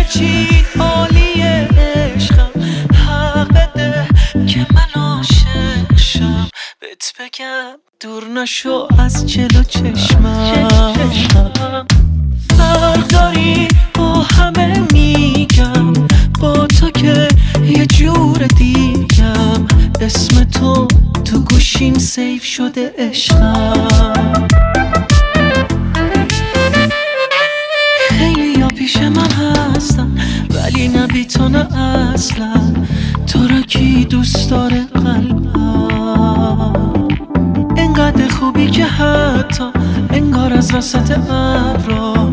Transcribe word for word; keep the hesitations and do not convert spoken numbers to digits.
چی عالیه عشقم، حق بده که من عاشق شم. بهت بگم دور نشو از جلو چشمم. فرق داری با همه میگم، با تو که یه جور دیگم. اسم تو تو گوشیم سیف شده عشقم. خیلی یا پیش من هستن ولی نه بی تو نه اصلا. تو را کی دوست داره قلبم؟ انقدر خوبی که حتی انگار از وسط ابرا